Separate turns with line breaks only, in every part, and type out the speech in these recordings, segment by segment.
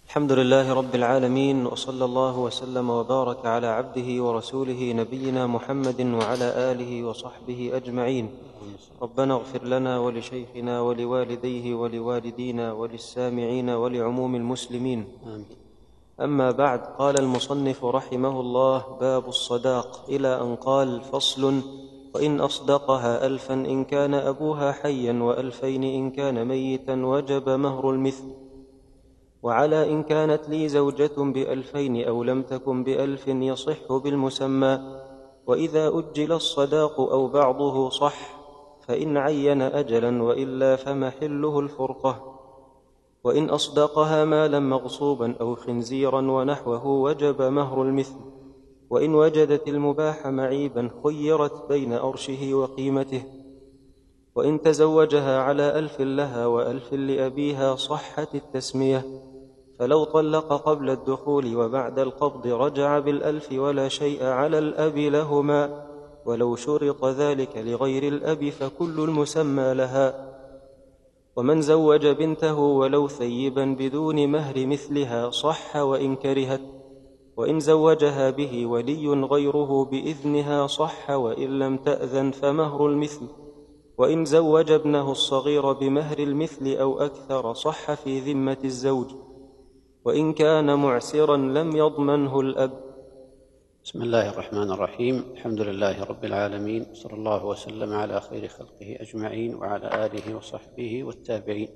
الحمد لله رب العالمين، وصلى الله وسلم وبارك على عبده ورسوله نبينا محمد وعلى آله وصحبه أجمعين. ربنا اغفر لنا ولشيخنا ولوالديه ولوالدينا وللسامعين ولعموم المسلمين. أما بعد، قال المصنف رحمه الله: باب الصداق، إلى أن قال: فصل: وإن أصدقها 1000 إن كان أبوها حيا، و2000 إن كان ميتا، وجب مهر المثل. وعلى إن كانت لي زوجة ب2000 أو لم تكن ب1000 يصح بالمسمى. وإذا أجل الصداق أو بعضه صح، فإن عين أجلا، وإلا فمحله الفرقة. وإن أصدقها مالا مغصوبا أو خنزيرا ونحوه وجب مهر المثل. وإن وجدت المباح معيبا خيرت بين أرشه وقيمته. وإن تزوجها على 1000 لها و1000 لأبيها صحت التسمية. فلو طلق قبل الدخول وبعد القبض رجع بال1000 ولا شيء على الأب لهما، ولو شرط ذلك لغير الأب فكل المسمى لها. ومن زوج بنته ولو ثيبا بدون مهر مثلها صح وإن كرهت. وإن زوجها به ولي غيره بإذنها صح، وإن لم تأذن فمهر المثل. وإن زوج ابنه الصغير بمهر المثل أو أكثر صح في ذمة الزوج. وإن كان معسرا لم يضمنه الأب.
بسم الله الرحمن الرحيم. الحمد لله رب العالمين، صلى الله وسلم على خير خلقه أجمعين وعلى آله وصحبه والتابعين.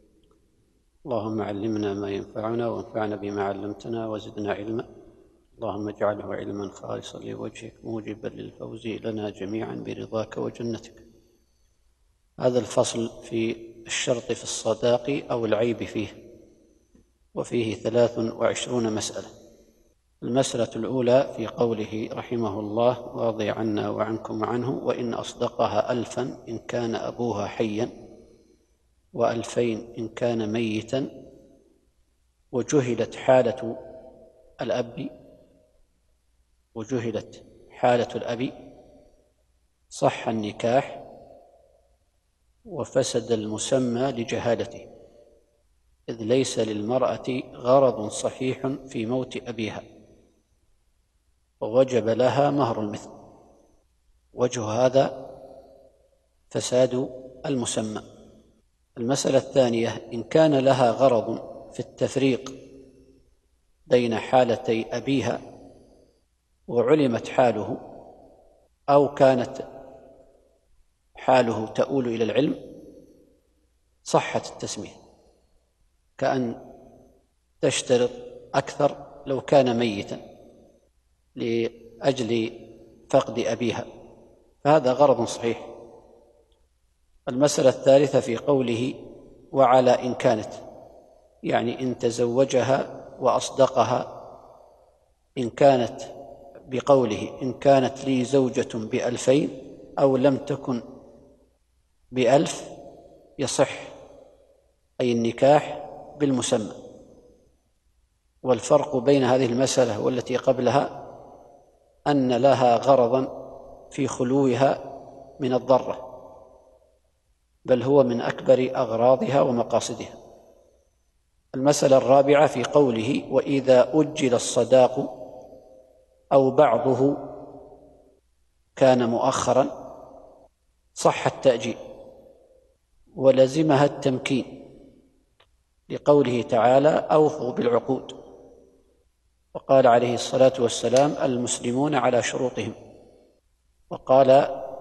اللهم علمنا ما ينفعنا وانفعنا بما علمتنا وزدنا علما. اللهم اجعله علما خالصا لوجهك موجبا للفوز لنا جميعا برضاك وجنتك. هذا الفصل في الشرط في الصداق أو العيب فيه، وفيه 23 مسألة. المسألة الأولى في قوله رحمه الله: واضي عنا وعنكم عنه: وإن أصدقها 1000 إن كان أبوها حيا، و2000 إن كان ميتا، وجهلت حالة الأب صح النكاح وفسد المسمى لجهالته، إذ ليس للمرأة غرض صحيح في موت أبيها، ووجب لها مهر المثل. وجه هذا فساد المسمى. المسألة الثانية: إن كان لها غرض في التفريق بين حالتي أبيها وعلمت حاله، أو كانت حاله تؤول إلى العلم، صحت التسمية، كأن تشترط أكثر لو كان ميتا لأجل فقد أبيها، فهذا غرض صحيح. المسألة الثالثة في قوله: وعلى إن كانت، يعني إن تزوجها وأصدقها، إن كانت بقوله: إن كانت لي زوجة ب2000 أو لم تكن ب1000 يصح، أي النكاح بالمسمى. والفرق بين هذه المسألة والتي قبلها أن لها غرضا في خلوها من الضرة، بل هو من أكبر أغراضها ومقاصدها. المسألة الرابعة في قوله: وإذا أجل الصداق أو بعضه كان مؤخرا صح التأجيل ولزمها التمكين، لقوله تعالى: أوفوا بالعقود. وقال عليه الصلاة والسلام: المسلمون على شروطهم. وقال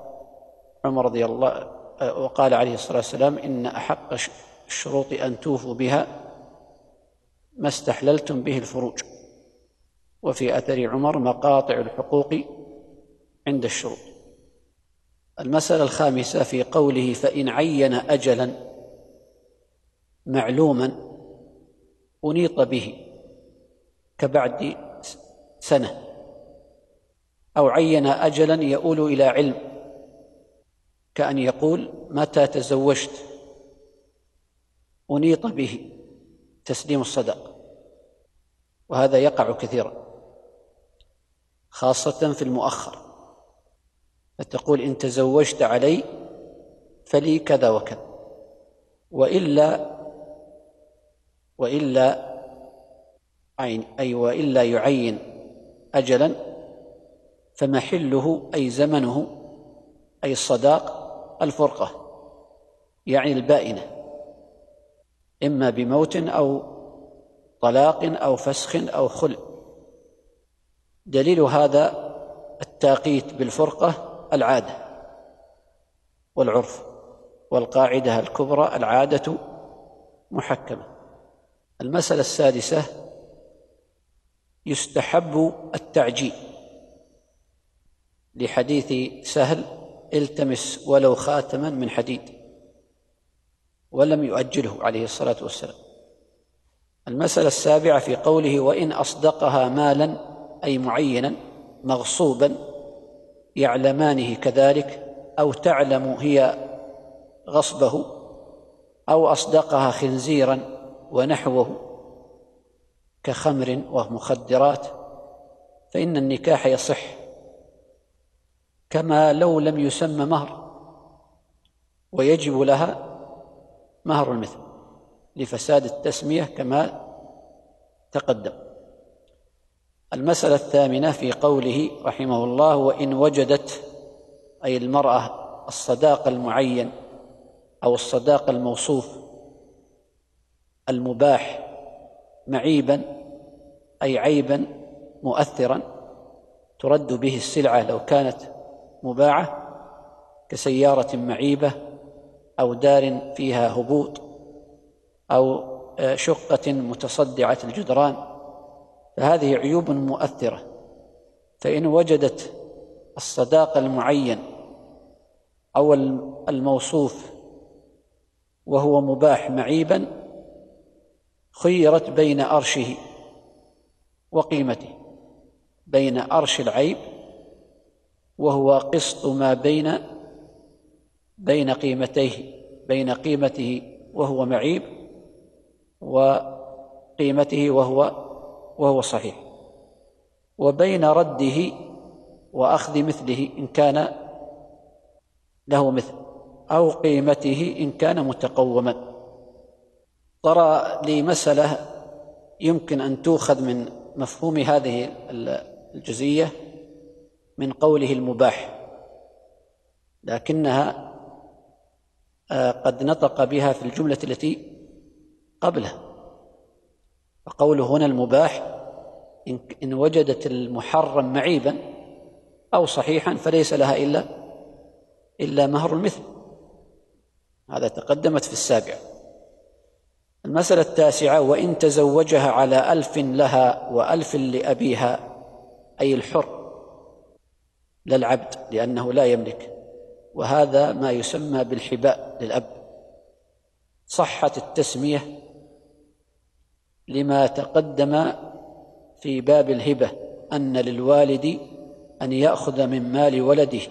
عليه الصلاة والسلام: إن أحق الشروط أن توفوا بها ما استحللتم به الفروج. وفي أثر عمر: مقاطع الحقوق عند الشروط. المسألة الخامسة في قوله: فإن عين أجلا معلوما أنيط به كبعد سنة، أو عين أجلا يؤول إلى علم، كأن يقول: متى تزوجت، أنيط به تسليم الصداق. وهذا يقع كثيرا، خاصة في المؤخر، فتقول: إن تزوجت علي فلي كذا وكذا، وإلا أي وإلا يعين أجلا فمحله أي زمنه أي الصداق الفرقة، يعني البائنة، إما بموت أو طلاق أو فسخ أو خلع. دليل هذا التاقيت بالفرقة العادة والعرف، والقاعدة الكبرى العادة محكمة. المسألة السادسة: يستحب التعجيل، لحديث سهل: التمس ولو خاتما من حديد، ولم يؤجله عليه الصلاة والسلام. المسألة السابعة في قوله: وإن أصدقها مالا، أي معينا مغصوبا يعلمانه كذلك، أو تعلم هي غصبه، أو أصدقها خنزيرا ونحوه كخمر ومخدرات، فإن النكاح يصح كما لو لم يسمى مهر، ويجب لها مهر المثل لفساد التسمية كما تقدم. المسألة الثامنة في قوله رحمه الله: وإن وجدت، أي المرأة، الصداق المعين أو الصداق الموصوف المباح معيبا، أي عيبا مؤثرا ترد به السلعة لو كانت مباعة، كسيارة معيبة أو دار فيها هبوط أو شقة متصدعة الجدران، فهذه عيوب مؤثرة. فإن وجدت الصداق المعين أو الموصوف وهو مباح معيبا، خيرت بين أرشه وقيمته، بين أرش العيب وهو قسط ما بين قيمتيه، بين قيمته وهو معيب وقيمته وهو صحيح، وبين رده وأخذ مثله إن كان له مثل، أو قيمته إن كان متقوما. طرأ لي مسألة يمكن أن تؤخذ من مفهوم هذه الجزئية من قوله المباح، لكنها قد نطق بها في الجملة التي قبلها. فقوله هنا المباح إن وجدت المحرم معيبا أو صحيحا فليس لها إلا مهر المثل، هذا تقدمت في السابع. المسألة التاسعة: وإن تزوجها على 1000 لها و1000 لأبيها، أي الحر لا العبد لأنه لا يملك، وهذا ما يسمى بالحباء للأب. صحت التسمية لما تقدم في باب الهبة أن للوالد أن يأخذ من مال ولده.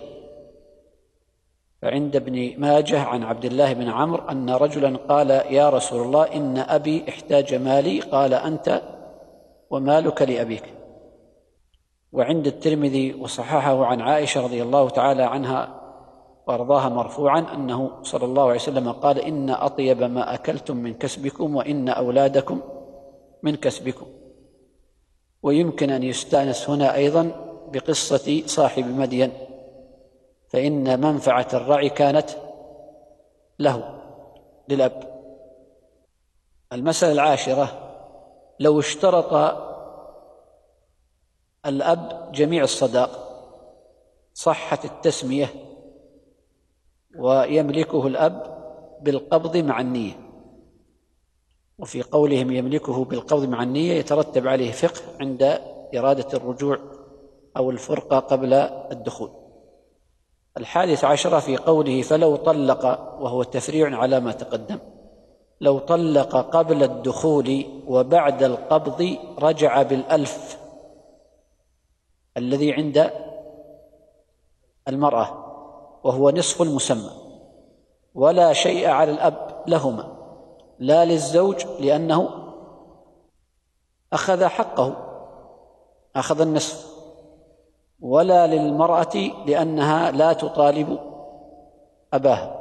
فعند ابن ماجه عن عبد الله بن عمرو أن رجلا قال: يا رسول الله، إن أبي احتاج مالي. قال: أنت ومالك لأبيك. وعند الترمذي وصححه عن عائشة رضي الله تعالى عنها وارضاها مرفوعا أنه صلى الله عليه وسلم قال: إن أطيب ما أكلتم من كسبكم، وإن أولادكم من كسبكم. ويمكن أن يستأنس هنا أيضا بقصة صاحب مدين، فإن منفعة الرعي كانت له للأب. المسألة العاشرة: لو اشترط الأب جميع الصداق صحت التسمية، ويملكه الأب بالقبض مع النية. وفي قولهم يملكه بالقبض مع النية يترتب عليه فقه عند إرادة الرجوع أو الفرقة قبل الدخول. 11 في قوله: فلو طلق، وهو تفريع على ما تقدم، لو طلق قبل الدخول وبعد القبض رجع بال1000 الذي عند المرأة، وهو نصف المسمى، ولا شيء على الأب لهما، لا للزوج لأنه أخذ حقه، أخذ النصف، ولا للمرأة لأنها لا تطالب أباها.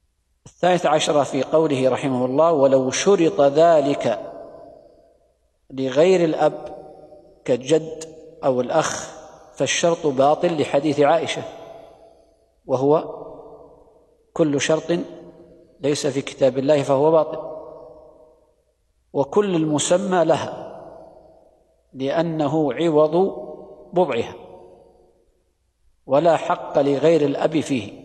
12 في قوله رحمه الله: ولو شرط ذلك لغير الأب كالجد أو الأخ فالشرط باطل لحديث عائشة، وهو كل شرط ليس في كتاب الله فهو باطل. وكل المسمى لها لأنه عوض بضعها، ولا حق لغير الأب فيه.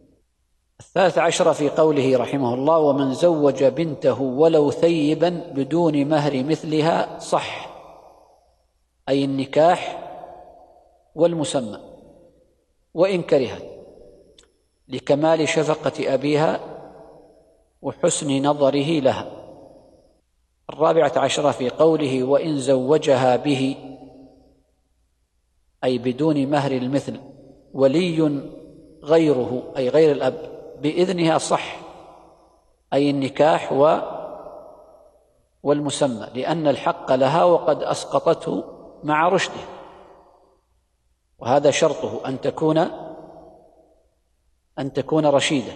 13 في قوله رحمه الله: ومن زوج بنته ولو ثيبا بدون مهر مثلها صح، أي النكاح والمسمى، وإن كرهت لكمال شفقة أبيها وحسن نظره لها. 14 في قوله: وإن زوجها به، أي بدون مهر المثل، ولي غيره أي غير الأب بإذنها صح، أي النكاح والمسمى، لأن الحق لها وقد أسقطته مع رشده، وهذا شرطه أن تكون رشيدة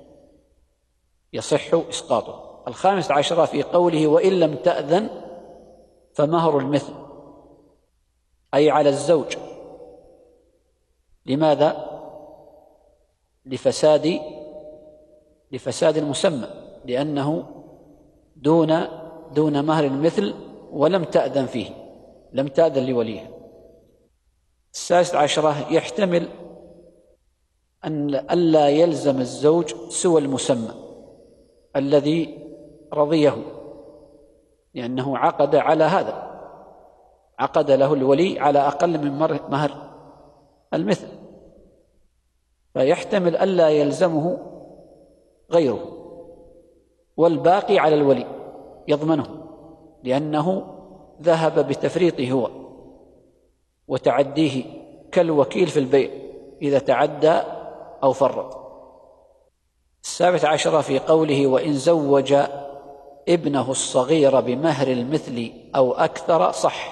يصح إسقاطه. 15 في قوله: وإن لم تأذن فمهر المثل، أي على الزوج. لماذا؟ لفساد المسمى، لأنه دون مهر المثل ولم تأذن فيه، لم تأذن لوليها. 16 يحتمل أن ألا يلزم الزوج سوى المسمى الذي رضيه، لأنه عقد على هذا، عقد له الولي على أقل من مهر المثل، فيحتمل ألا يلزمه غيره، والباقي على الولي يضمنه، لأنه ذهب بتفريطه هو وتعديه كالوكيل في البيع إذا تعدى أو فرط. 17 في قوله: وإن زوج ابنه الصغير بمهر المثل أو أكثر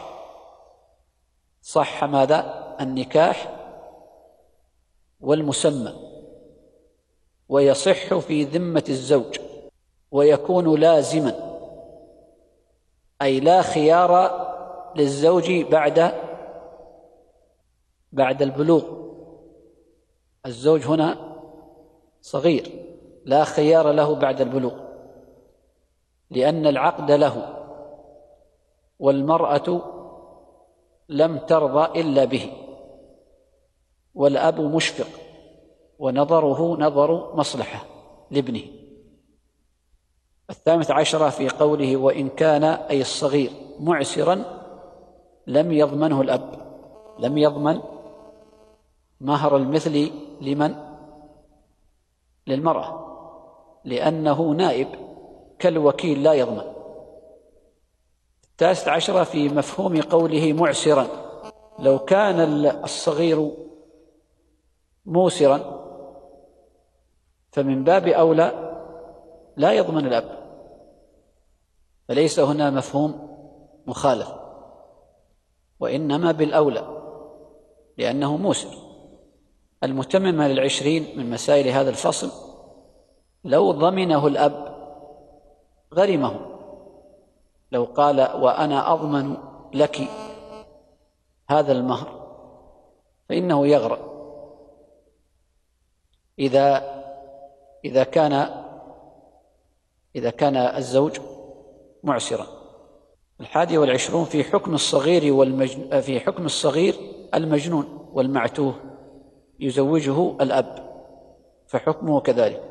صح ماذا؟ النكاح والمسمى، ويصح في ذمة الزوج، ويكون لازما، أي لا خيار للزوج بعد البلوغ. الزوج هنا صغير، لا خيار له بعد البلوغ، لأن العقد له، والمرأة لم ترضى إلا به، والأب مشفق ونظره نظر مصلحة لابنه. 18 في قوله: وإن كان أي الصغير معسرا لم يضمنه الأب، لم يضمن مهر المثل لمن؟ للمرأة، لأنه نائب كالوكيل لا يضمن. 19 في مفهوم قوله معسرا: لو كان الصغير موسرا فمن باب أولى لا يضمن الأب، فليس هنا مفهوم مخالف، وإنما بالأولى لأنه موسر. المتممة لل20 من مسائل هذا الفصل: لو ضمنه الأب غرمه، لو قال: وأنا أضمن لك هذا المهر، فإنه يغرم إذا كان الزوج معسرا. 21 في حكم الصغير المجنون والمعتوه يزوجه الأب، فحكمه كذلك.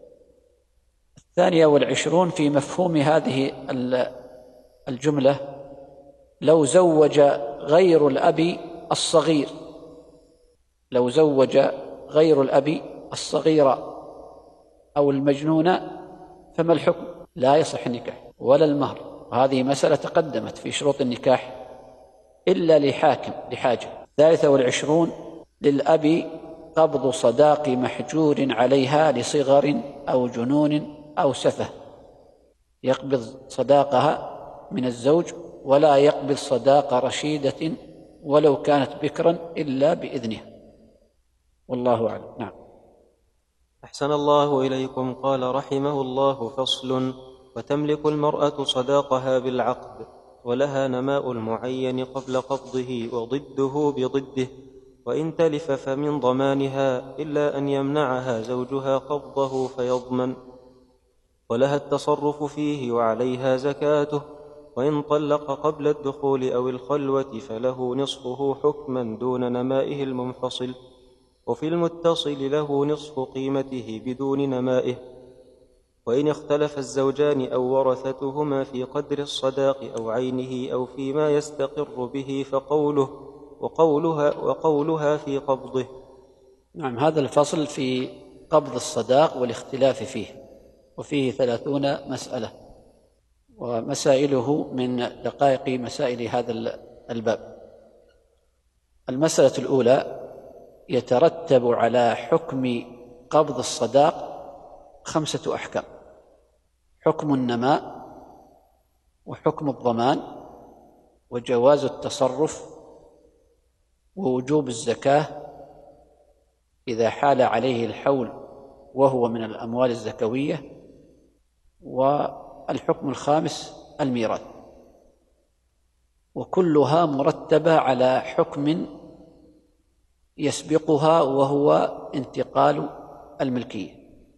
22 في مفهوم هذه الجملة: لو زوج غير الأب الصغير، لو زوج غير الأب الصغير أو المجنون فما الحكم؟ لا يصح النكاح ولا المهر، وهذه مسألة تقدمت في شروط النكاح إلا لحاجة. 23 للأب قبض صداق محجور عليها لصغر أو جنون أو سفه، يقبض صداقها من الزوج، ولا يقبض صداق رشيدة ولو كانت بكرا إلا بإذنها، والله أعلم. نعم.
أحسن الله إليكم. قال رحمه الله: فصل: وتملك المرأة صداقها بالعقد، ولها نماء المعين قبل قبضه وضده بضده، وإن تلف فمن ضمانها إلا أن يمنعها زوجها قبضه فيضمن. ولها التصرف فيه وعليها زكاته، وإن طلق قبل الدخول أو الخلوة فله نصفه حكما دون نمائه المنفصل، وفي المتصل له نصف قيمته بدون نمائه. وإن اختلف الزوجان أو ورثتهما في قدر الصداق أو عينه أو فيما يستقر به فقوله وقولها في قبضه.
نعم، هذا الفصل في قبض الصداق والاختلاف فيه، وفيه 30 مسألة، ومسائله من دقائق مسائل هذا الباب. المسألة الأولى: يترتب على حكم قبض الصداق 5 أحكام: حكم النماء، وحكم الضمان، وجواز التصرف، ووجوب الزكاة إذا حال عليه الحول وهو من الأموال الزكوية، والحكم الخامس الميراث. وكلها مرتبة على حكم يسبقها وهو انتقال الملكية.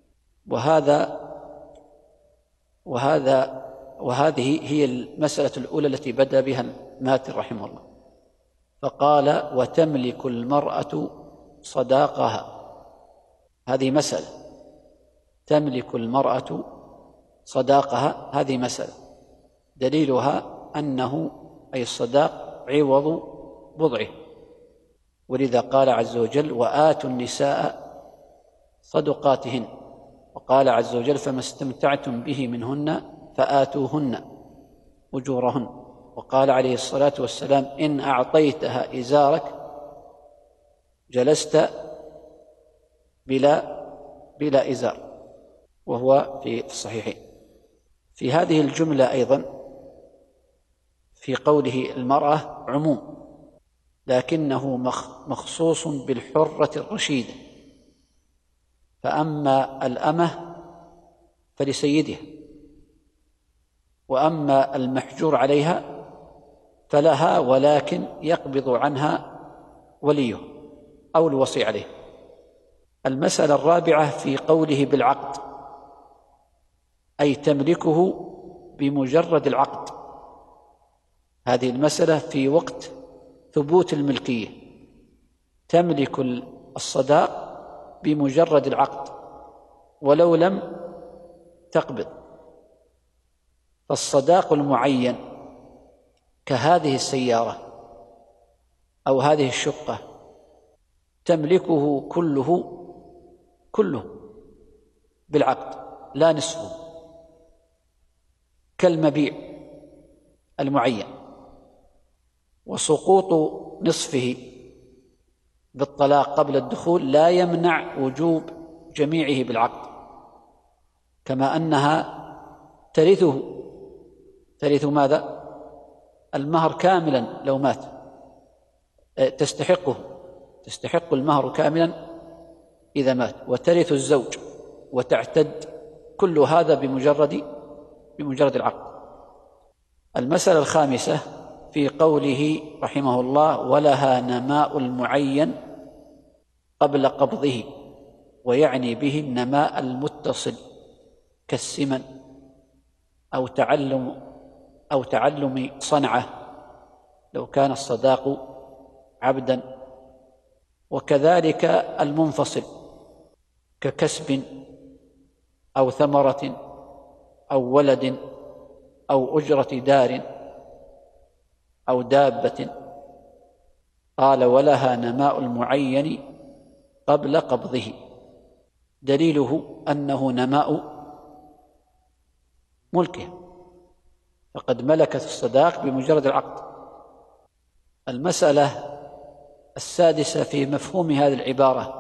وهذه هي المسألة الأولى التي بدأ بها الماتن رحمه الله، فقال: وتملك المرأة صداقها. هذه مسألة. تملك المرأة صداقها، هذه مسألة دليلها أنه أي الصداق عوض بضعه، ولذا قال عز وجل: وآتوا النساء صدقاتهن. وقال عز وجل: فما استمتعتم به منهن فآتوهن أجورهن. وقال عليه الصلاة والسلام: إن أعطيتها إزارك جلست بلا إزار، وهو في الصحيحين. في هذه الجملة أيضا في قوله المرأة عموم، لكنه مخصوص بالحرة الرشيدة، فأما الأمة فلسيدها، وأما المحجور عليها فلها، ولكن يقبض عنها وليه أو الوصي عليه. المسألة الرابعة في قوله بالعقد، أي تملكه بمجرد العقد. هذه المسألة في وقت ثبوت الملكية، تملك الصداق بمجرد العقد ولو لم تقبض. فالصداق المعين كهذه السيارة أو هذه الشقة تملكه كله بالعقد لا نصفه، كالمبيع المعين. وسقوط نصفه بالطلاق قبل الدخول لا يمنع وجوب جميعه بالعقد، كما أنها ترث ماذا؟ المهر كاملا لو مات، تستحق المهر كاملا إذا مات، وترث الزوج وتعتد، كل هذا بمجرد العقد. المسألة الخامسة في قوله رحمه الله: ولها نماء المعين قبل قبضه، ويعني به النماء المتصل كالسمن أو تعلم صنعة لو كان الصداق عبدا، وكذلك المنفصل ككسب أو ثمرة أو ولد أو أجرة دار أو دابة. قال: ولها نماء المعين قبل قبضه، دليله أنه نماء ملكه، فقد ملكت الصداق بمجرد العقد. المسألة السادسة في مفهوم هذه العبارة: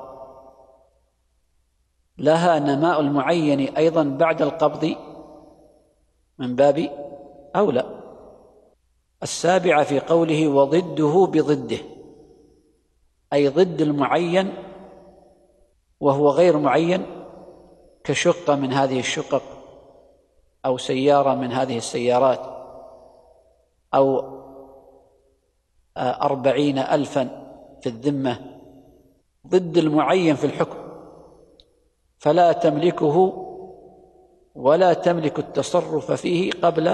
لها نماء المعين أيضا بعد القبض، من باب أولى. السابعة في قوله: وضده بضده، أي ضد المعين وهو غير معين، كشقة من هذه الشقق أو سيارة من هذه السيارات أو 40,000 في الذمة ضد المعين في الحكم، فلا تملكه ولا تملك التصرف فيه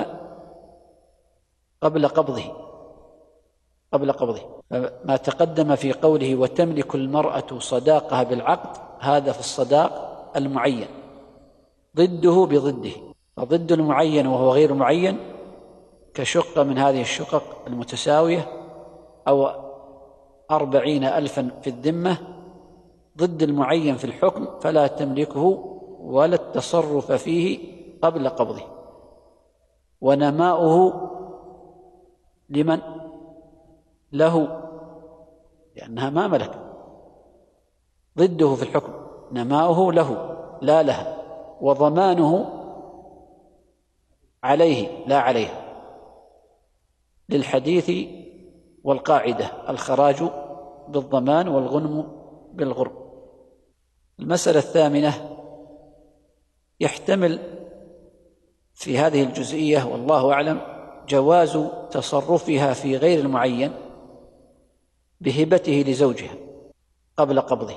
قبل قبضه. فما تقدم في قوله وتملك المرأة صداقها بالعقد، هذا في الصداق المعين، ضده بضده. فضد المعين وهو غير معين كشقة من هذه الشقق المتساوية أو 40,000 في الذمة ضد المعين في الحكم، فلا تملكه ولا التصرف فيه قبل قبضه. ونماؤه لمن؟ له، لأنها ما ملك. ضده في الحكم نماؤه له لا لها، وضمانه عليه لا عليها، للحديث والقاعدة الخراج بالضمان والغنم بالغرم. المسألة الثامنة، يحتمل في هذه الجزئية والله أعلم جواز تصرفها في غير المعين بهبته لزوجها قبل قبضه،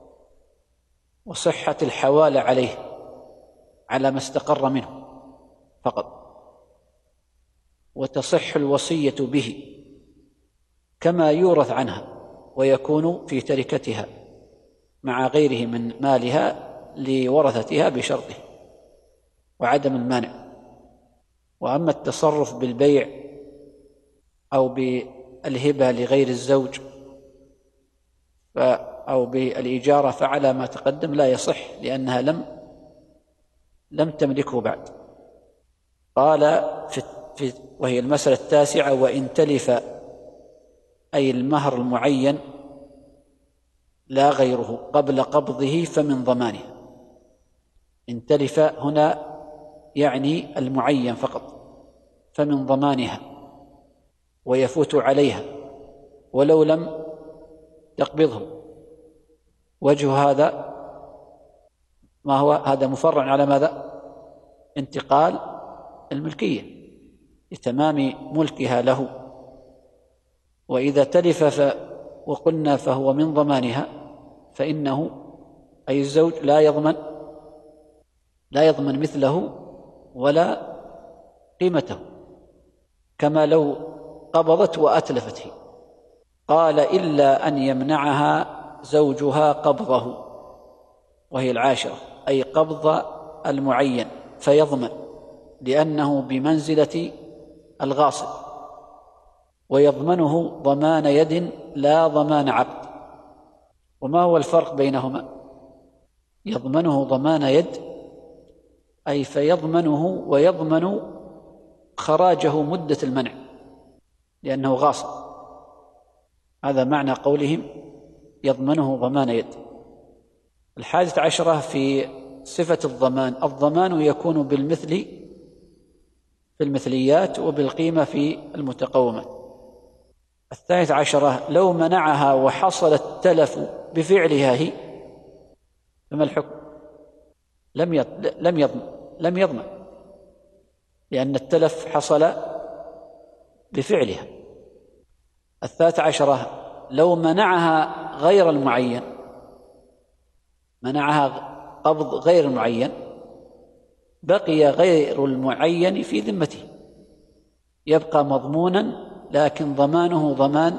وصحة الحوالة عليه على ما استقر منه فقط، وتصح الوصية به كما يورث عنها ويكون في تركتها مع غيره من مالها لورثتها بشرطه وعدم المانع. وأما التصرف بالبيع أو بالهبة لغير الزوج أو بالإجارة فعلى ما تقدم لا يصح، لأنها لم تملكه بعد. قال وهي المسألة التاسعة، وإن تلف أي المهر المعين لا غيره قبل قبضه فمن ضمانها. إن تلف هنا يعني المعين فقط، فمن ضمانها ويفوت عليها ولو لم تقبضه. وجه هذا ما هو؟ هذا مفرع على ماذا؟ انتقال الملكية لتمام ملكها له. وإذا تلف وقلنا فهو من ضمانها، فإنه أي الزوج لا يضمن مثله ولا قيمته، كما لو قبضت وأتلفته. قال إلا أن يمنعها زوجها قبضه، وهي العاشرة، أي قبض المعين، فيضمن لأنه بمنزلة الغاصب، ويضمنه ضمان يد لا ضمان عقد. وما هو الفرق بينهما؟ يضمنه ضمان يد أي فيضمنه ويضمن خراجه مدة المنع لأنه غاصب، هذا معنى قولهم يضمنه ضمان يد. 11 في صفة الضمان، الضمان يكون بالمثل في المثليات وبالقيمة في المتقومات. 12 لو منعها وحصل التلف بفعلها هي فما الحكم؟ لم يضمن لأن التلف حصل بفعلها. 13 لو منعها غير المعين، منعها قبض غير المعين، بقي غير المعين في ذمته، يبقى مضمونا لكن ضمانه ضمان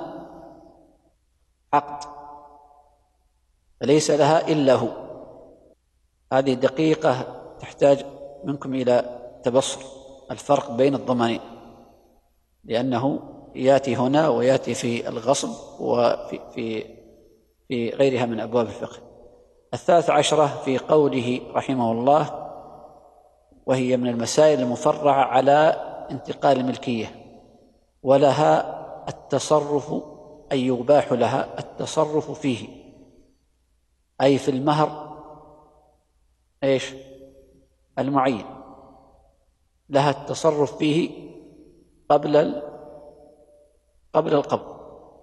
عقد فليس لها إلا هو. هذه دقيقة تحتاج منكم إلى تبصر الفرق بين الضمانين، لأنه يأتي هنا ويأتي في الغصب وفي غيرها من أبواب الفقه. 13 في قوله رحمه الله، وهي من المسائل المفرعة على انتقال الملكية، ولها التصرف أي يباح لها التصرف فيه، أي في المهر المعين، لها التصرف فيه قبل القبض.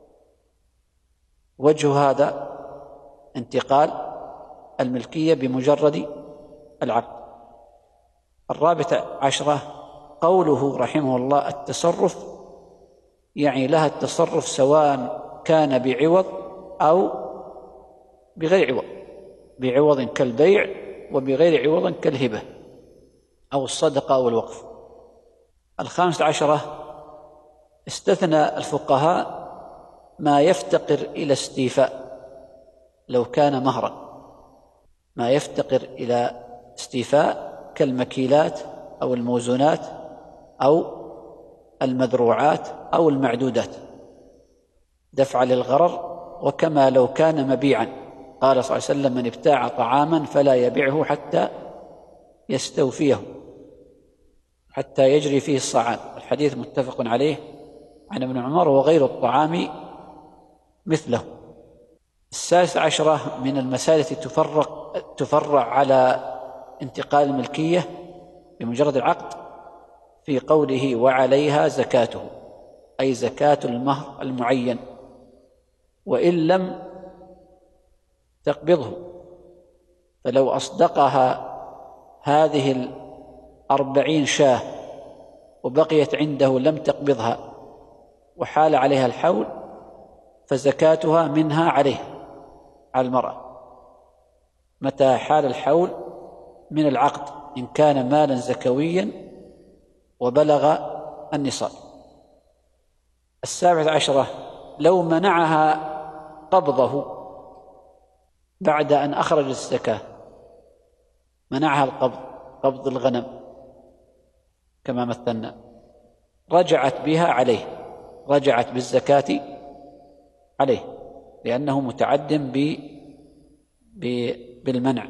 وجه هذا انتقال الملكية بمجرد العقد. 14 قوله رحمه الله التصرف يعني لها التصرف سواء كان بعوض أو بغير عوض، بعوض كالبيع وبغير عوض كالهبة أو الصدقة أو الوقف. 15 استثنى الفقهاء ما يفتقر إلى استيفاء لو كان مهرا، ما يفتقر إلى استيفاء كالمكيلات أو الموزونات أو المذروعات أو المعدودات دفع للغرر، وكما لو كان مبيعا. قال صلى الله عليه وسلم: من ابتاع طعاما فلا يبيعه حتى يستوفيه، حتى يجري فيه الصعام. الحديث متفق عليه عن ابن عمر: وغير الطعام مثله. 16 من المسائل التي تفرع على انتقال الملكية بمجرد العقد في قوله: وعليها زكاته، أي زكاة المهر المعين وإن لم تقبضه. فلو أصدقها هذه 40 شاة وبقيت عنده لم تقبضها وحال عليها الحول، فزكاتها منها عليه، على المرأة، متى حال الحول من العقد، إن كان مالا زكويا وبلغ النصاب. 17 لو منعها قبضه بعد أن أخرج الزكاة، منعها القبض، قبض الغنم كما مثلنا، رجعت بها عليه، رجعت بالزكاة عليه، لأنه متعد بالمنع.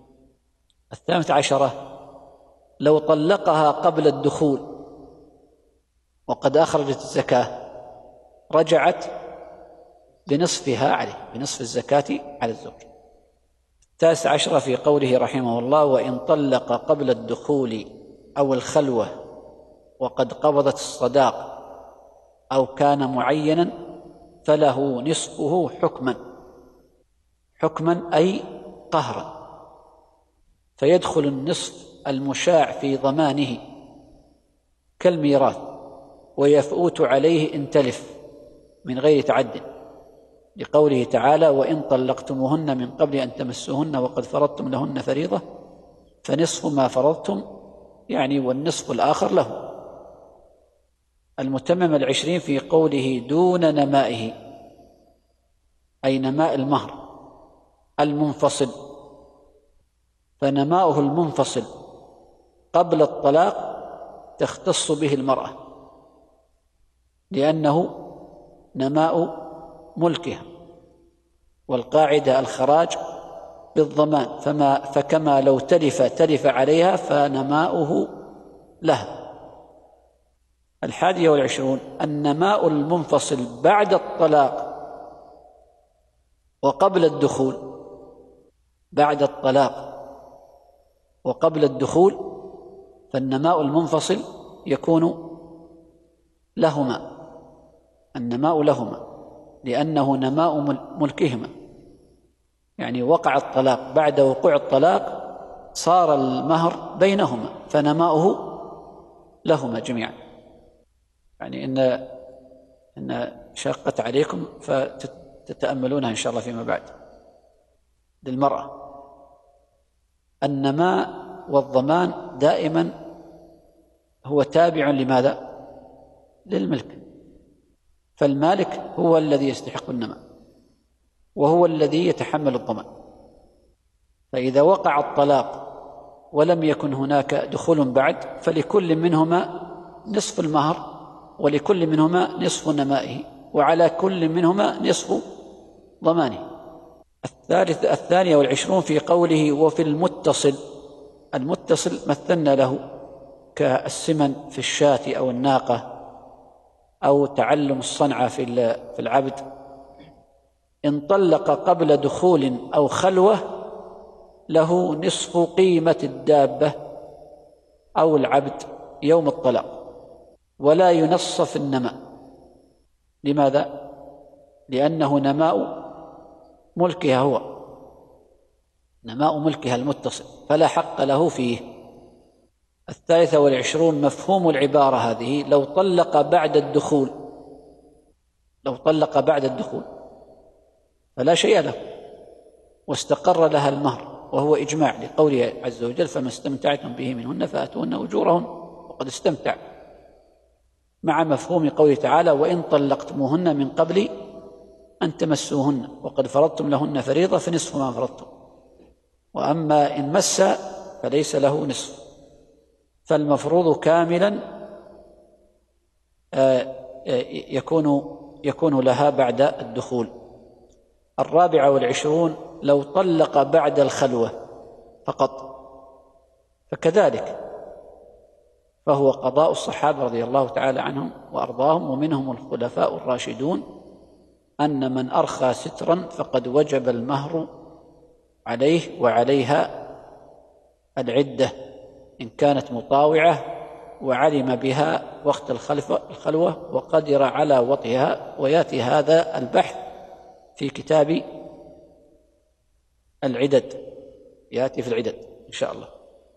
18 لو طلقها قبل الدخول وقد أخرجت الزكاة، رجعت بنصفها عليه، بنصف الزكاة على الزوج. 19 في قوله رحمه الله: وإن طلق قبل الدخول أو الخلوة وقد قبضت الصداق أو كان معينا فله نصفه حكما، حكما أي قهرا، فيدخل النصف المشاع في ضمانه كالميراث، ويفوت عليه إن تلف من غير تعد، لقوله تعالى: وإن طلقتموهن من قبل أن تمسوهن وقد فرضتم لهن فريضة فنصف ما فرضتم، يعني والنصف الآخر له. المتمم 20 في قوله: دون نمائه، أي نماء المهر المنفصل، فنماؤه المنفصل قبل الطلاق تختص به المرأة، لأنه نماء ملكها، والقاعدة الخراج بالضمان، فكما لو تلف عليها فنماؤه لها. 21 النماء المنفصل بعد الطلاق وقبل الدخول، بعد الطلاق وقبل الدخول، فالنماء المنفصل يكون لهما، النماء لهما، لأنه نماء ملكهما، يعني وقع الطلاق، بعد وقوع الطلاق صار المهر بينهما، فنماؤه لهما جميعا. يعني إن شقت عليكم فتتأملونها إن شاء الله فيما بعد. للمرأة النماء والضمان دائما هو تابع لماذا؟ للملك، فالمالك هو الذي يستحق النماء وهو الذي يتحمل الضمان. فإذا وقع الطلاق ولم يكن هناك دخول بعد، فلكل منهما نصف المهر ولكل منهما نصف نمائه، وعلى كل منهما نصف ضمانه. 22 في قوله: وفي المتصل، المتصل مثلنا له كالسمن في الشاة أو الناقة أو تعلم الصنعة في العبد. إن طلق قبل دخول أو خلوة له نصف قيمة الدابة أو العبد يوم الطلاق، ولا ينصف النماء. لماذا؟ لأنه نماء ملكها، هو نماء ملكها المتصل، فلا حق له فيه. 23 مفهوم العبارة هذه: لو طلق بعد الدخول لو طلق بعد الدخول فلا شيء له واستقر لها المهر، وهو إجماع لقوله عز وجل: فما استمتعتم به منهن فآتوهن أجورهن، وقد استمتع، مع مفهوم قوله تعالى: وإن طلقتموهن من قبل أن تمسوهن وقد فرضتم لهن فريضة فنصف ما فرضتم، وأما إن مس فليس له نصف، فالمفروض كاملا يكون لها بعد الدخول. 24 لو طلق بعد الخلوة فقط فكذلك، فهو قضاء الصحابة رضي الله تعالى عنهم وأرضاهم، ومنهم الخلفاء الراشدون، أن من أرخى سترا فقد وجب المهر عليه وعليها العدة إن كانت مطاوعة وعلم بها وقت الخلوة وقدر على وطئها. ويأتي هذا البحث في كتاب العدد، يأتي في العدد إن شاء الله.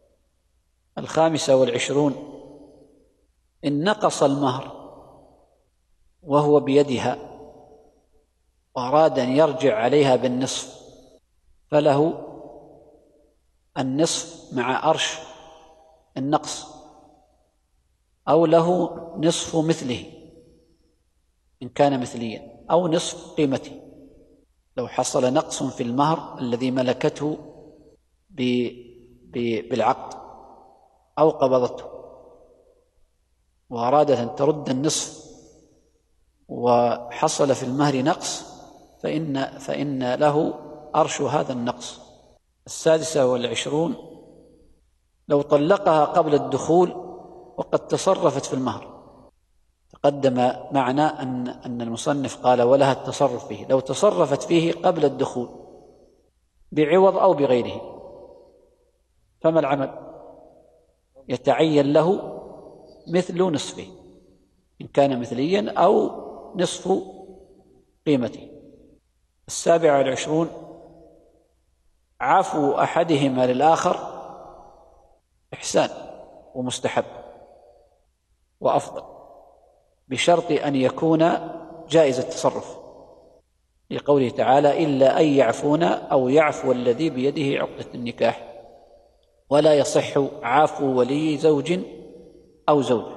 25 إن نقص المهر وهو بيدها وأراد أن يرجع عليها بالنصف فله النصف مع أرش النقص، أو له نصف مثله إن كان مثليا، أو نصف قيمته لو حصل نقص في المهر الذي ملكته بالعقد أو قبضته وأرادت أن ترد النصف وحصل في المهر نقص فإن له أرش هذا النقص. 26 لو طلقها قبل الدخول وقد تصرفت في المهر. تقدم معنا أن المصنف قال ولها التصرف فيه. لو تصرفت فيه قبل الدخول بعوض أو بغيره فما العمل؟ يتعين له مثل نصفه إن كان مثليا أو نصف قيمته. 27 عفو أحدهما للآخر إحسان ومستحب وأفضل، بشرط أن يكون جائز التصرف، لقوله تعالى: إلا أن يعفون أو يعفو الذي بيده عقدة النكاح. ولا يصح عفو ولي زوج أو زوجة.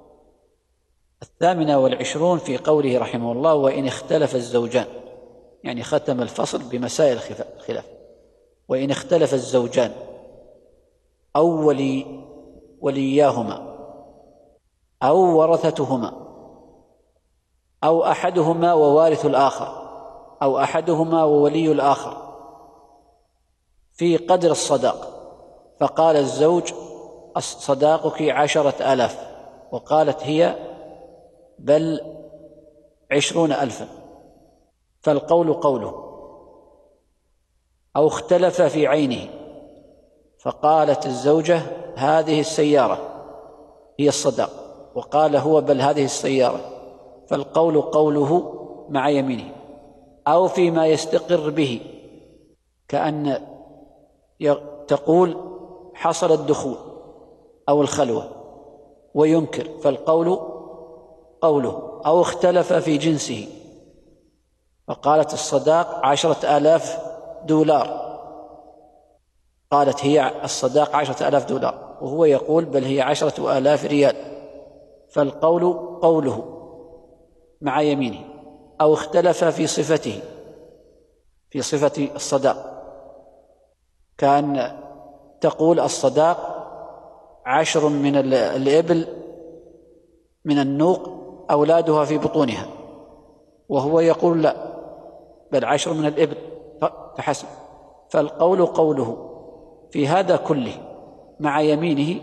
28 في قوله رحمه الله: وإن اختلف الزوجان، يعني ختم الفصل بمسائل الخلاف. وإن اختلف الزوجان أو ولياهما أو ورثتهما أو أحدهما ووارث الآخر أو أحدهما وولي الآخر في قدر الصداق، فقال الزوج: صداقك 10,000، وقالت هي: بل 20,000، فالقول قوله. أو اختلف في عينه، فقالت الزوجة: هذه السيارة هي الصداق، وقال هو: بل هذه السيارة، فالقول قوله مع يمينه. أو فيما يستقر به، كأن تقول حصل الدخول أو الخلوة وينكر، فالقول قوله. أو اختلف في جنسه، فقالت الصداق 10,000 دولار، قالت هي الصداق 10,000 دولار، وهو يقول بل هي 10,000 ريال، فالقول قوله مع يمينه. أو اختلف في صفته، في صفة الصداق، كان تقول الصداق 10 من الإبل من النوق أولادها في بطونها، وهو يقول لا، بل 10 من الإبل فحسب، فالقول قوله في هذا كله مع يمينه،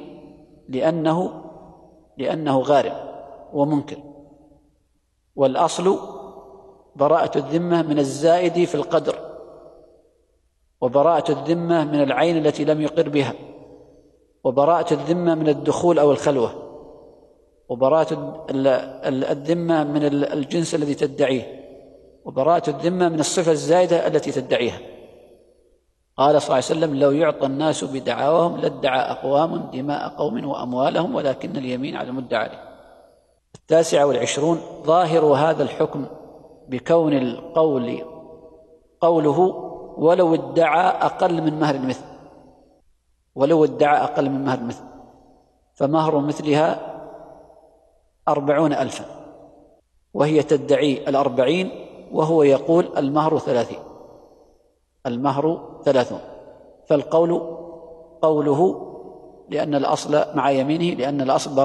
لأنه غارم ومنكر. والأصل براءة الذمة من الزائد في القدر، وبراءة الذمة من العين التي لم يقر بها، وبراءة الذمة من الدخول أو الخلوة، وبراءة الذمة من الجنس الذي تدعيه، وبراءة الذمة من الصفة الزائدة التي تدعيها. قال صلى الله عليه وسلم: لو يعطى الناس بدعواهم لادعى أقوام دماء قوم وأموالهم ولكن اليمين على المدعى عليه. 29 ظاهر هذا الحكم بكون القول قوله ولو ادعى أقل من مهر المثل، ولو ادعى أقل من مهر المثل، فمهر مثلها 40,000 وهي تدعي 40 وهو يقول المهر 30، المهر 30، فالقول قوله لأن الأصل مع يمينه، لأن الأصل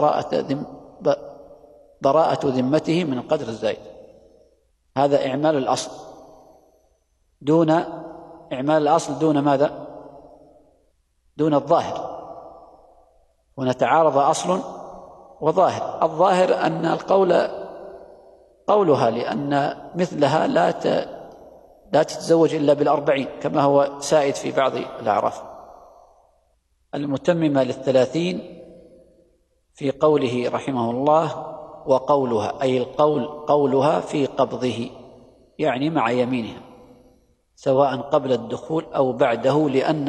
براءة ذمته من القدر الزائد. هذا إعمال الأصل دون إعمال الأصل دون ماذا؟ دون الظاهر. هنا تعارض أصل وظاهر. الظاهر أن القول قولها، لأن مثلها لا تتزوج إلا بال40 كما هو سائد في بعض الأعراف. المتممة لل30 في قوله رحمه الله وقولها، أي القول قولها في قبضه، يعني مع يمينها سواء قبل الدخول أو بعده، لأن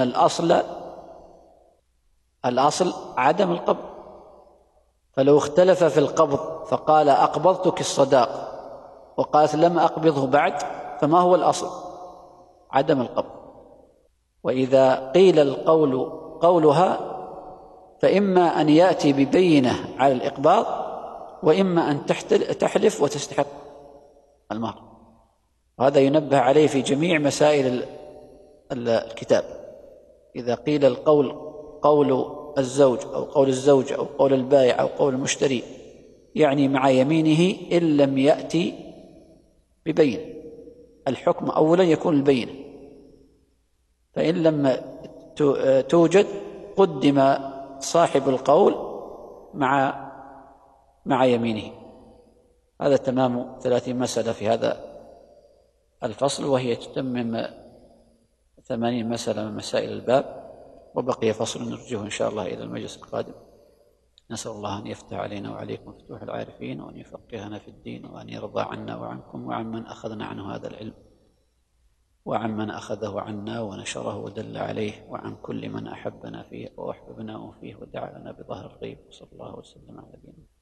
الأصل عدم القبض. فلو اختلف في القبض فقال أقبضتك الصداق وقالت لم أقبضه بعد، فما هو الأصل؟ عدم القبض. وإذا قيل القول قولها فإما أن يأتي ببينة على الإقباض، وإما أن تحلف وتستحق المهر. وهذا ينبه عليه في جميع مسائل الكتاب. إذا قيل القول قول الزوج أو قول الزوجة أو قول البائع أو قول المشتري، يعني مع يمينه إن لم يأتي ببينة. الحكم أولا يكون البينة، فإن لم توجد قدم صاحب القول مع يمينه. هذا تمام 30 مسألة في هذا الفصل، وهي تتمم 80 مسألة من مسائل الباب، وبقي فصل نرجوه إن شاء الله إلى المجلس القادم. نسأل الله أن يفتح علينا وعليكم فتوح العارفين، وأن يفقهنا في الدين، وأن يرضى عنا وعنكم وعمن أخذنا عنه هذا العلم، وعمن أخذه عنا ونشره ودل عليه، وعن كل من أحبنا فيه وأحببناه فيه ودعا لنا بظهر الغيب. صلى الله وسلم على نبينا.